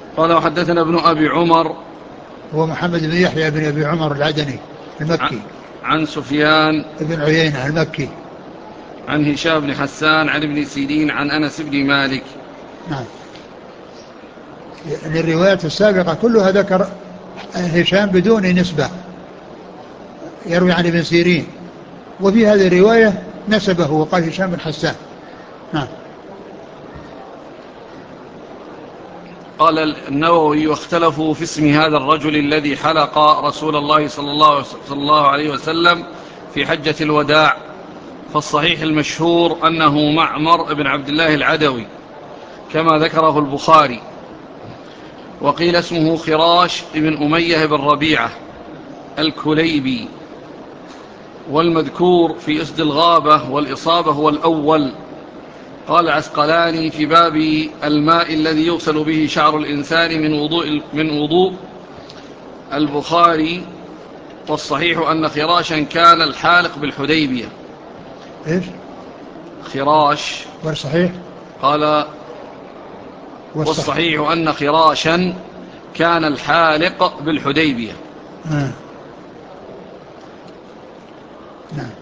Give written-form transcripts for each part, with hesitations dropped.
قال وحدثنا ابن أبي عمر هو محمد بن يحيى بن أبي عمر العدني المكي عن سفيان بن عيينة المكي عن هشام بن حسان عن ابن سيرين عن أنس بن مالك. نعم. الروايات السابقة كلها ذكر هشام بدون نسبة، يروي عن ابن سيرين، وفي هذه الرواية نسبه وقال هشام بن حسان. نعم. قال النووي واختلفوا في اسم هذا الرجل الذي حلق رسول الله صلى الله عليه وسلم في حجة الوداع، فالصحيح المشهور أنه معمر بن عبد الله العدوي كما ذكره البخاري، وقيل اسمه خراش بن أمية بن ربيعة الكليبي، والمذكور في أسد الغابة والإصابة هو الأول. قال عسقلاني في باب الماء الذي يغسل به شعر الإنسان من وضوء البخاري، والصحيح أن خراشا كان الحالق بالحديبية. إيش خراش والصحيح؟ قال والصحيح أن خراشا كان الحالق بالحديبية. نعم.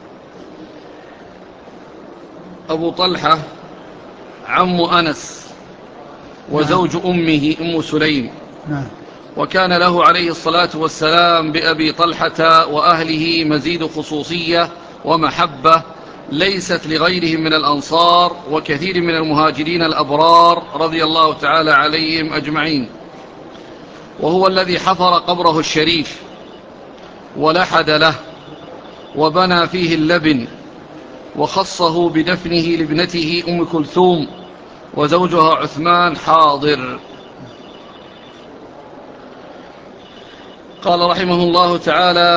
أبو طلحة عم أنس وزوج نعم. أمه أم سليم، نعم. وكان له عليه الصلاة والسلام بأبي طلحة وأهله مزيد خصوصية ومحبة ليست لغيرهم من الأنصار وكثير من المهاجرين الأبرار رضي الله تعالى عليهم أجمعين، وهو الذي حفر قبره الشريف ولحد له وبنى فيه اللبن، وخصه بدفنه لابنته أم كلثوم وزوجها عثمان حاضر. قال رحمه الله تعالى